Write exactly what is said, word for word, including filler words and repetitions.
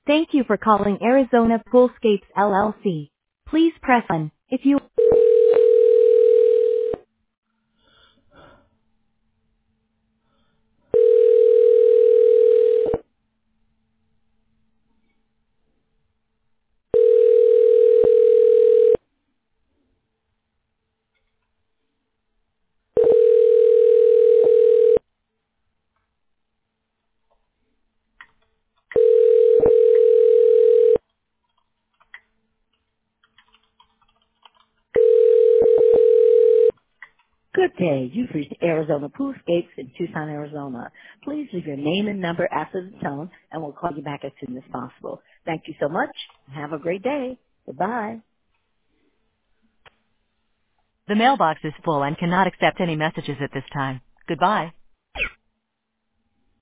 Thank you for calling Arizona Poolscapes L L C. Please press one if you... Good day. You've reached Arizona Poolscapes in Tucson, Arizona. Please leave your name and number after the tone, and we'll call you back as soon as possible. Thank you so much. Have a great day. Goodbye. The mailbox is full and cannot accept any messages at this time. Goodbye.